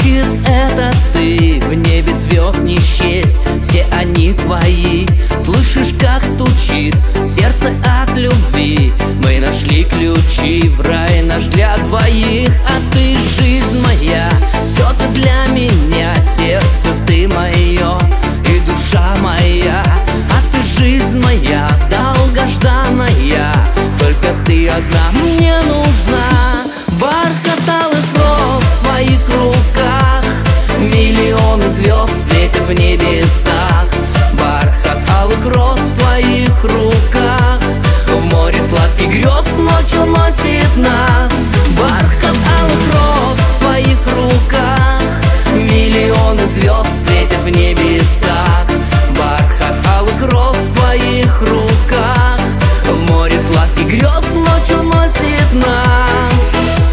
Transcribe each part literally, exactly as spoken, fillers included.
значит это ты. В небе звезд не счесть, все они твои. Слышишь, как стучит сердце от любви? Мы нашли ключи в рай наш для двоих. А ты жизнь моя, все ты для меня. Сердце ты мое и душа моя. А ты жизнь моя, долгожданная. Только ты одна мне нужна. Бархат алых роз в твоих руках, миллионы звезд светят в небесах. Бархат алых роз в твоих руках, в море сладких грез ночью носит нас. Бархат алых роз в твоих руках, миллионы звезд светят в небесах. Бархат алых роз в твоих руках, в море сладких грез ночью носит нас.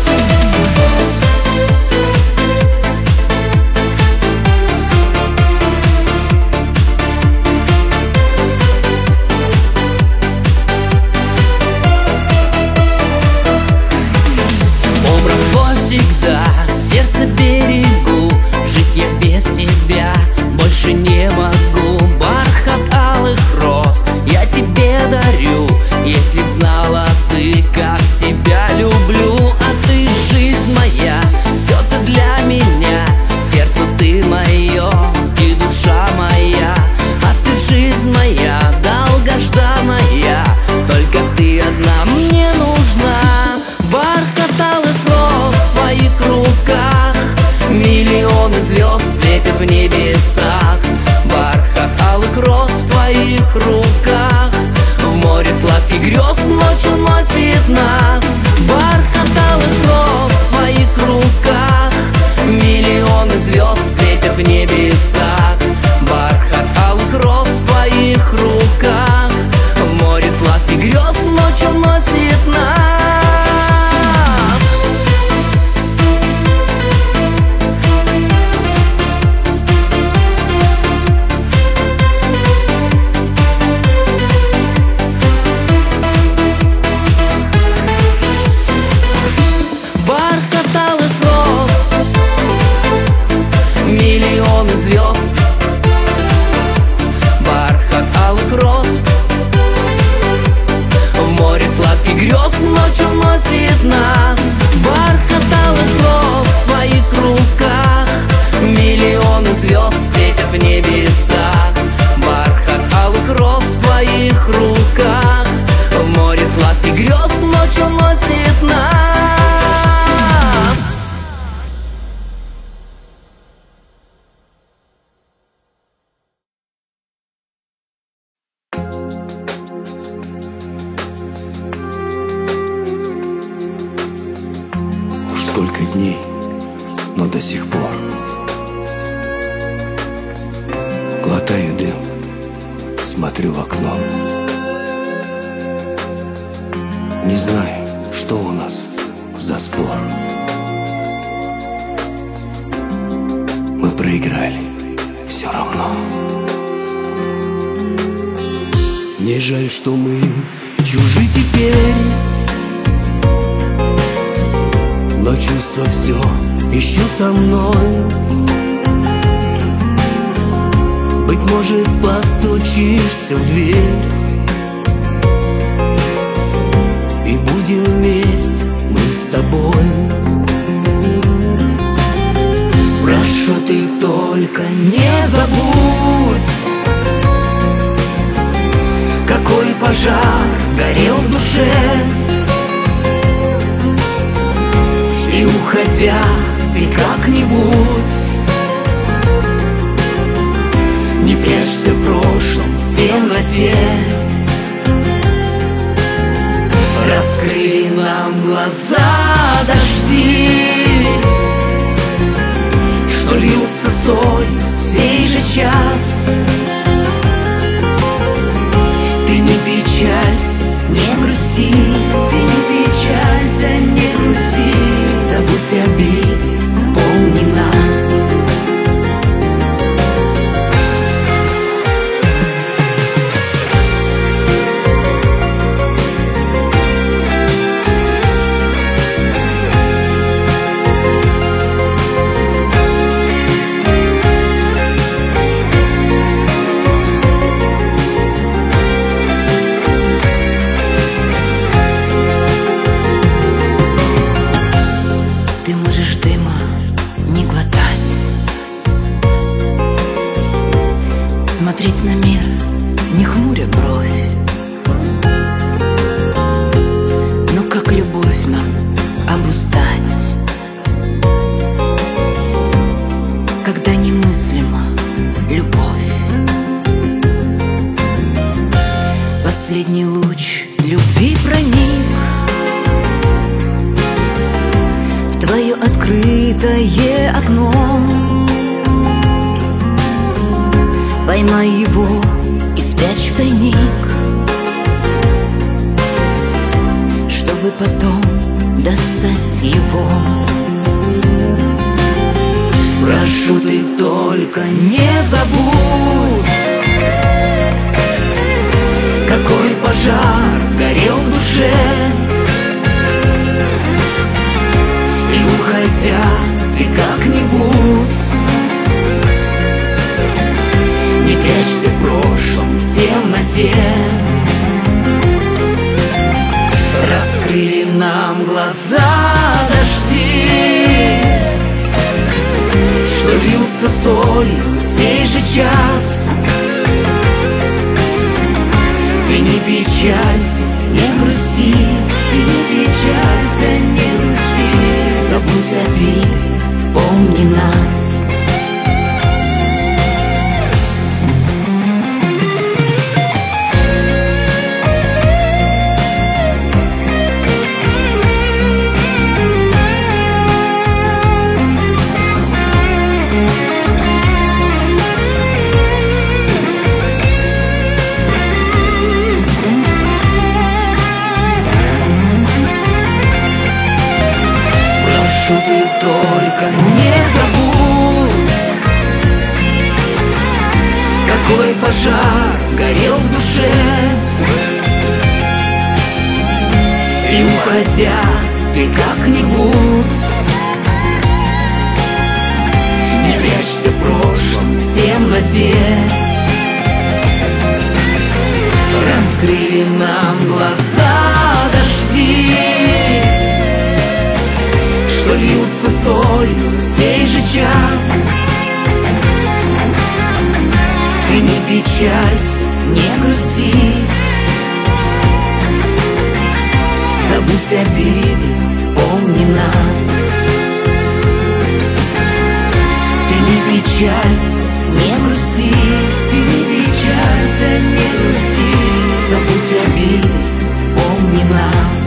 Образ твой всегда в сердце берегу. Жить я без тебя больше не могу. Бархат алых роз я тебе дарю. Если б знала ты, как тебя люблю. А ты жизнь моя, все ты для меня. Сердце ты мое и душа моя. А ты жизнь моя, долгожданная. Только ты одна мне нужна. Бархат алых роз в твоих руках, миллионы звезд светят в небесах. Бархат алых роз в твоих руках, в море сладких грез ночью носит нас. Бархат алых роз в твоих руках, миллионы звезд светят в небесах. Бархат алых роз в твоих руках, в море сладких грез ночью носит нас. Бархат алых роз, миллионы звезд. Бархат алых роз, в море сладких грез ночью носит нас. Бархат алых роз в твоих руках, миллионы звезд светят в небесах. Бархат алых роз в твоих руках, в море сладких грез ночью носит нас. Сколько дней, но до сих пор глотаю дым, смотрю в окно. Не знаю, что у нас за спор. Мы проиграли все равно. Не жаль, что мы чужи теперь, но чувство все еще со мной. Быть может, постучишься в дверь, и будем вместе мы с тобой. Прошу, ты только не забудь, какой пожар горел в душе. И уходя, ты как-нибудь не прячься в прошлом, в темноте. Раскрыли нам глаза дожди, что льются соль в сей же час. Ты не печалься, не грусти, ты не печалься, не грусти. Забудь обиды, помни нас. Смотреть на мир, не хмуря бровь. Но как любовь нам обуздать, когда немыслима любовь? Последний луч любви проник в твое открытое окно. Поймай его и спрячь в тайник, чтобы потом достать его. Прошу, ты только не забудь, какой пожар горел в душе. И уходя, ты как-нибудь не прячься в прошлом, в темноте. Раскрыли нам глаза дожди, что льются солью сей же час. Ты не печалься, не грусти, ты не печалься, не грусти. Забудь обиды, помни нас. Прошу, ты только не забудь, какой пожар горел в душе. И уходя, ты как-нибудь не прячься в прошлом, в темноте. Раскрыли нам глаза дожди, что льются солью сей же час. Ты не печалься, не грусти, забудь обиды, помни нас. Ты не печалься, не грусти, ты не печалься, не грусти, забудь обиды, помни нас.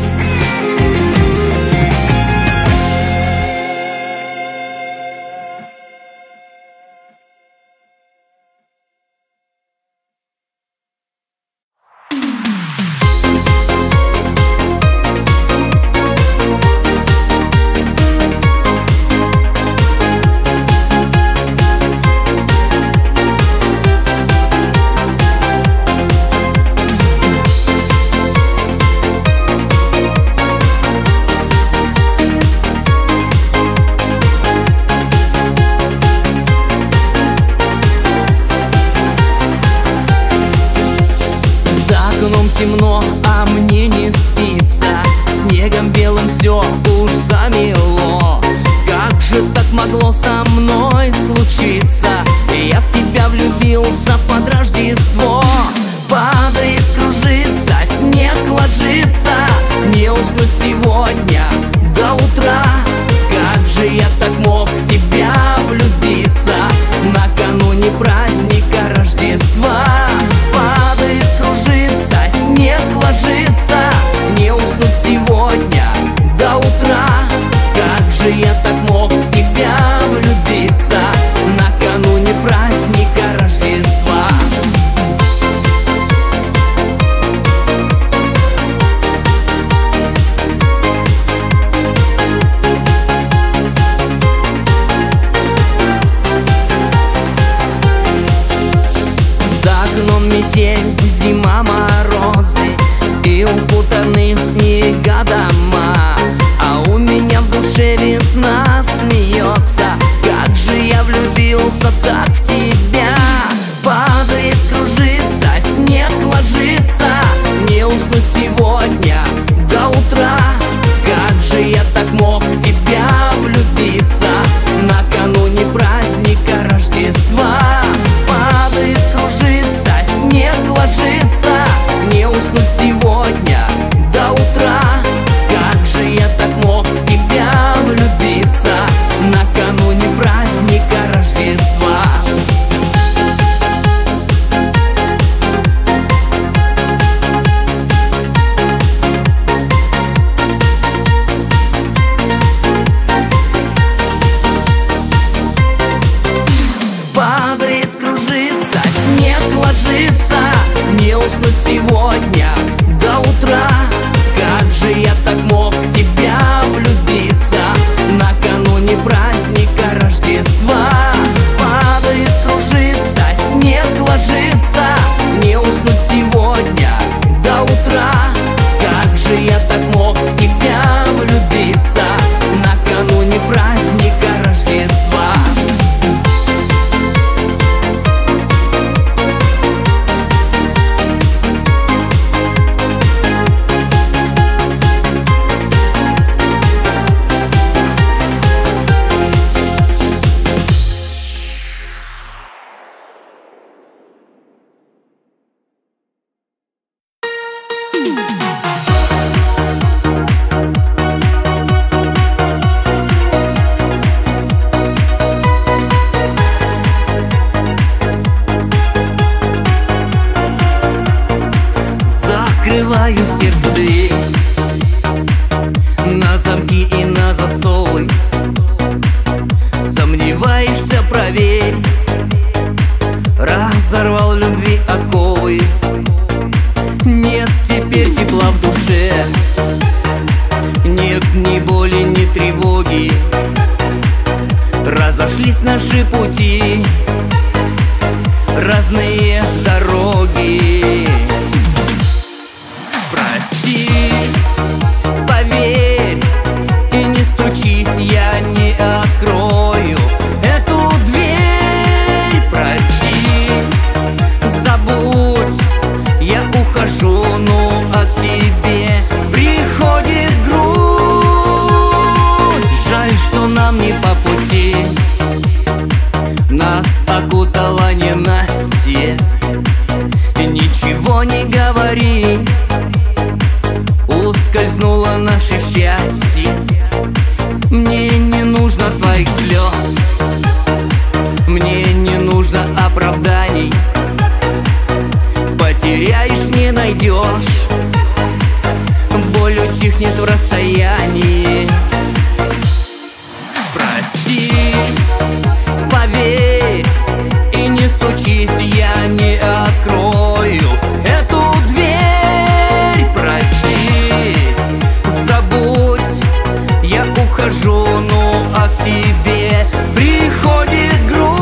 Темно, а мне не спится, снегом белым все уж замело. Как же так могло со мной случиться? Я в тебя влюбился под Рождество. Падает, кружится, снег ложится, не уснуть сегодня до утра. Как же я так мог в тебя влюбиться накануне праздника Рождества? Падает, кружится, снег ложится, не уснуть сегодня до утра. Как же я так мог в тебя влюбиться накануне праздника Рождества? проверь. Разорвал любви оковы, нет теперь тепла в душе, нет ни боли, ни тревоги. Разошлись наши пути, разные дороги. Прости, поверь, и не стучись, я не открою эту дверь. Прости, забудь, я ухожу, ну а к тебе приходит грусть. Жаль, что нам не по пути, нас окутала ненастье. Ничего не говори, ускользнуло наше счастье. Мне не нужно твоих слез, мне не нужно оправданий. Потеряешь, не найдешь, боль утихнет в расстоянии. Прости, поверь, и не стучись, я не открою эту дверь. Прости, забудь, я ухожу, ну а к тебе приходит грусть.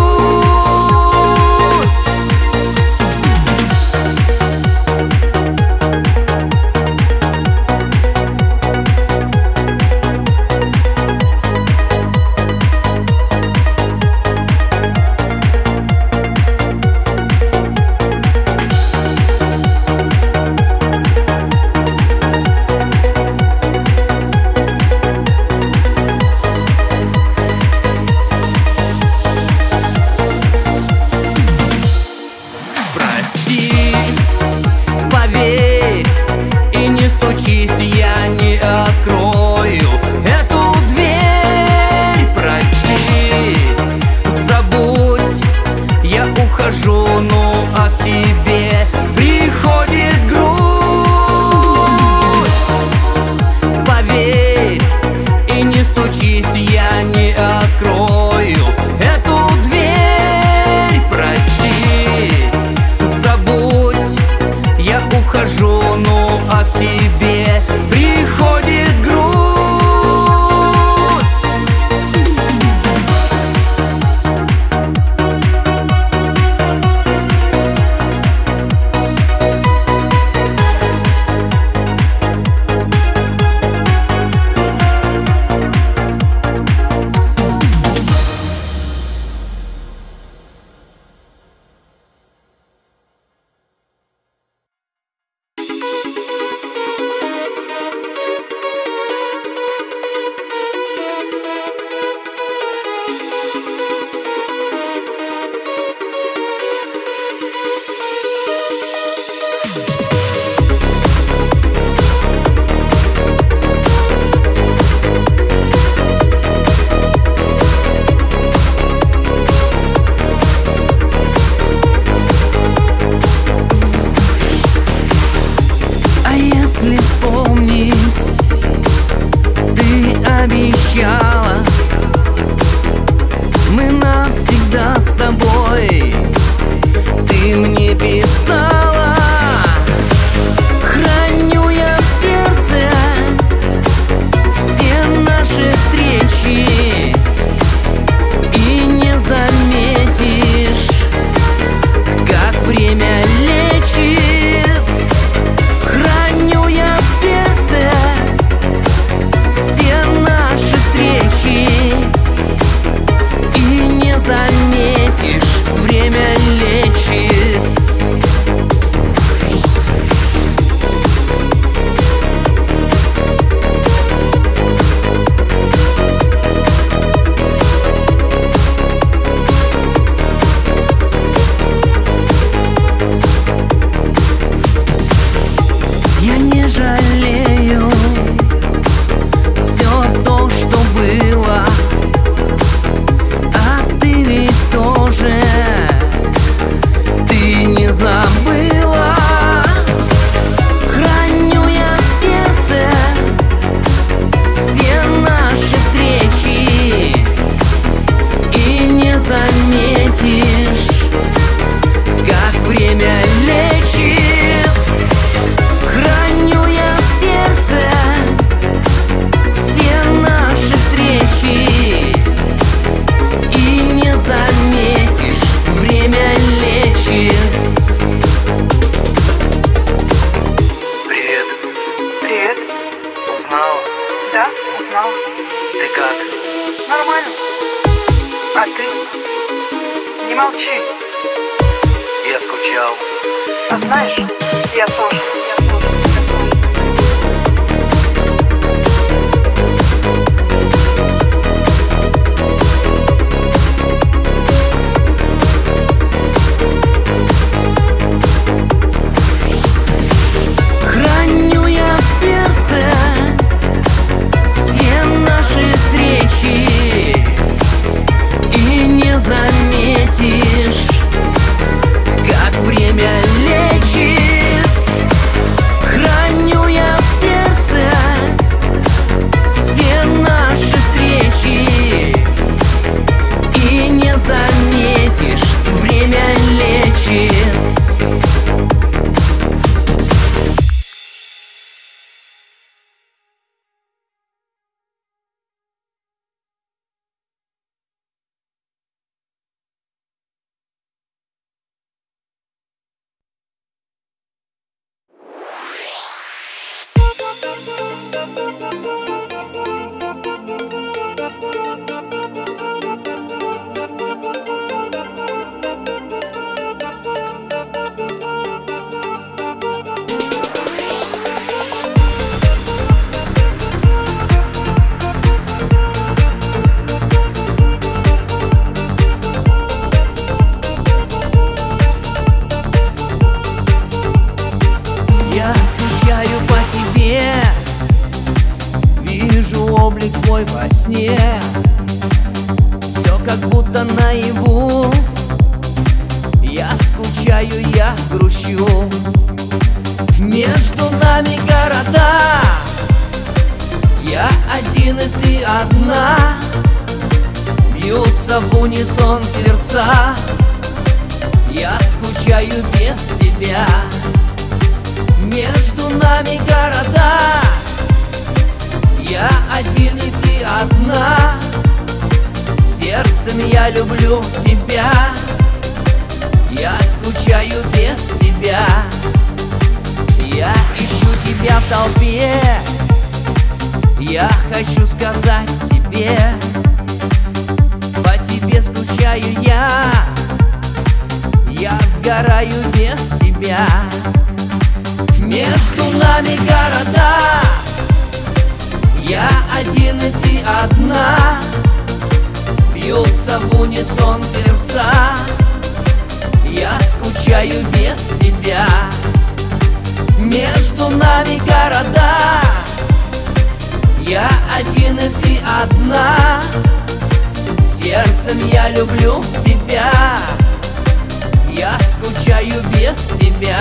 А ты не молчи. Я скучал. А знаешь, я тоже. Я тоже. Храню я в сердце все наши встречи, и не заметишь, как время лечит. Храню я в сердце все наши встречи, и не заметишь, время лечит. Я скучаю по тебе, вижу облик твой во сне. Все как будто наяву. Я скучаю, я грущу. Между нами города, я один и ты одна. Бьются в унисон сердца. Я скучаю без тебя. Между нами города, я один и ты одна. Сердцем я люблю тебя. Я скучаю без тебя. Я ищу тебя в толпе. Я хочу сказать тебе, по тебе скучаю я. Я сгораю без тебя. Между нами города, я один и ты одна. Бьются в унисон сердца. Я скучаю без тебя. Между нами города, я один и ты одна. Сердцем я люблю тебя. Я скучаю без тебя.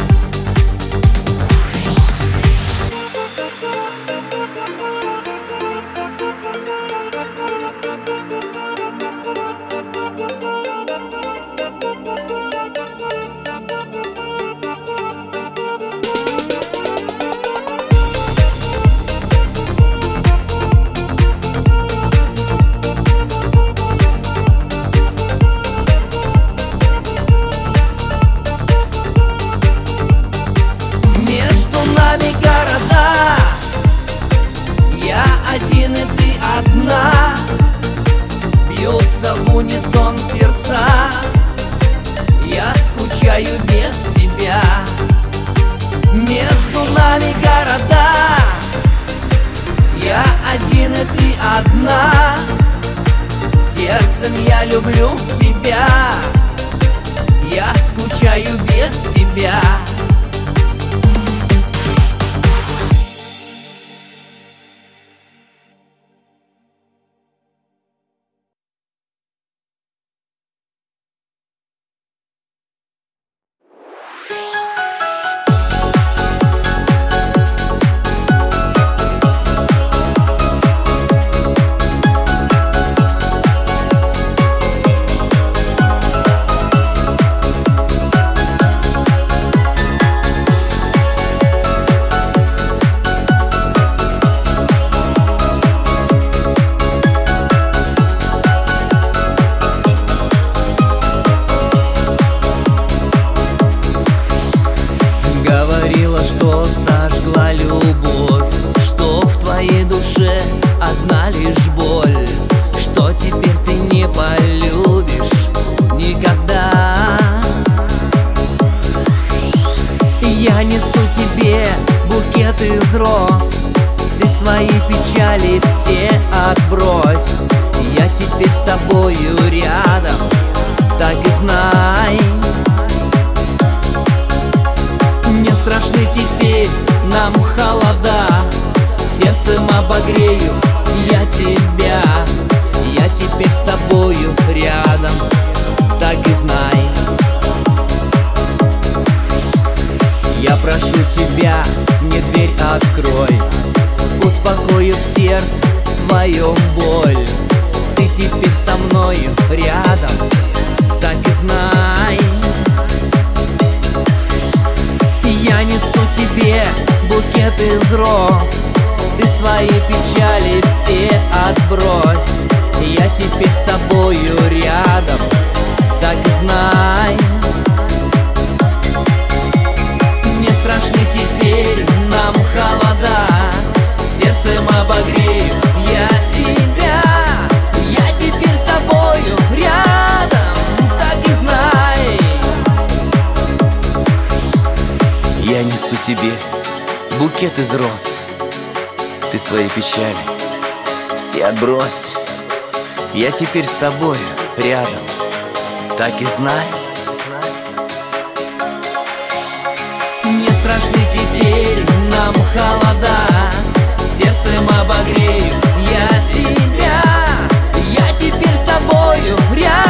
Один и ты одна. Бьются в унисон сердца. Я скучаю без тебя. Между нами города, я один и ты одна. Сердцем я люблю тебя. Я скучаю без тебя. из роз. Ты свои печали все отбрось. Я теперь с тобою рядом, так и знай. Не страшны теперь нам холода, сердцем обогрею я тебя. Я теперь с тобою рядом, так и знай. Я прошу тебя, мне дверь открой, успокоит сердце твоем боль. Ты теперь со мною рядом, так и знай. Я несу тебе букет из роз. Ты свои печали все отбрось. Я теперь с тобою рядом, так и знай. Не страшны теперь нам холода, сердцем обогрею я тебя. Я теперь с тобою рядом, так и знай. Я несу тебе букет из роз. Ты свои печали все отбрось. Я теперь с тобой рядом, так и знай. Не страшны теперь нам холода, сердцем обогрею я тебя. Я теперь с тобою рядом.